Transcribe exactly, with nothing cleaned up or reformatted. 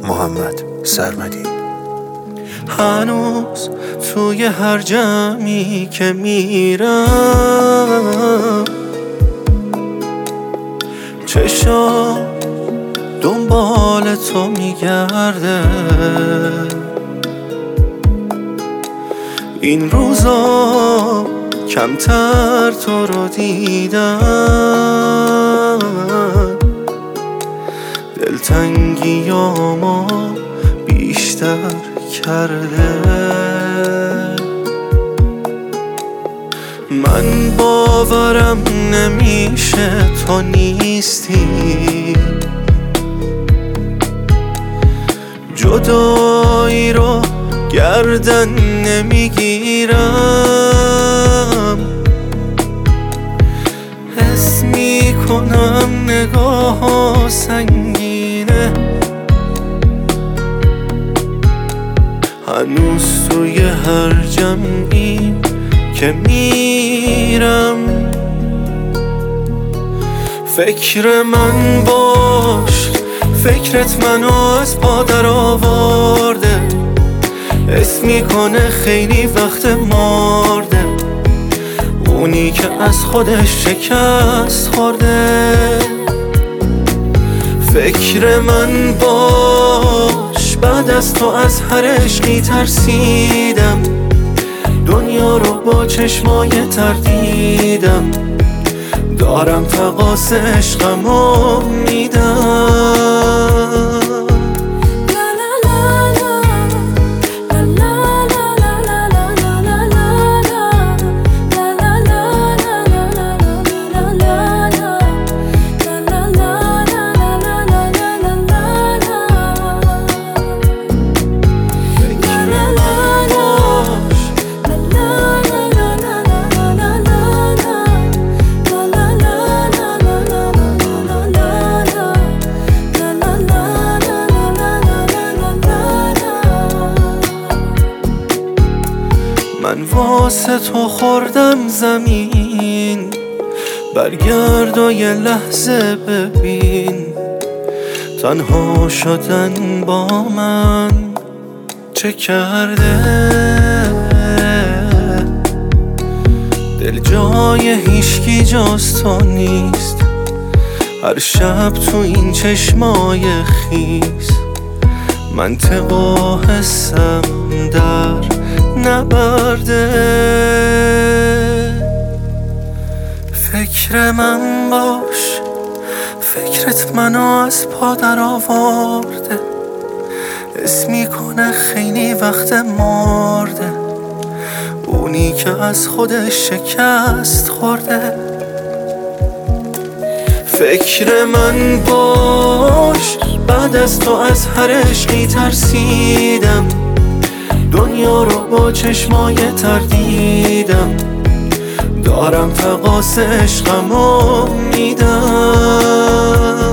محمد سرمدی. هنوز توی هر جمعی که میرم چشام دنبال تو میگرده. این روزا کمتر تو رو دیدم، دلتنگیامو بیشتر کرده. من باورم نمیشه تو نیستی، جدایی رو گردن نمیگیرم. حس میکنم نگاه سنگینه، هنوز توی هر جمعی که میرم فکر من باش. فکرت منو از پا در آورده، حس میکنه خیلی وقت مرده. اونی که از خودش شکست خورده. فکر من باش، بعد از تو از هر عشقی ترسیدم. دنیا رو با چشمای تر دیدم، دارم تقاص عشقمو میدم. من واسه تو خوردم زمین، برگرد و یه لحظه ببین. تنها شدن با من چه کرده؟ دل جای هیچکی جز تو نیست. هر شب تو این چشمای خیس منطق و حسم در نبرده. فکر من باش، فکرت منو از پا در آورده. حس میکنه خیلی وقت مرده. اونی که از خودش شکست خورده. فکر من باش، بعد از تو از هر عشقی ترسیدم. دنیا رو با چشمای تر دیدم، دارم تقاص عشقمو میدم.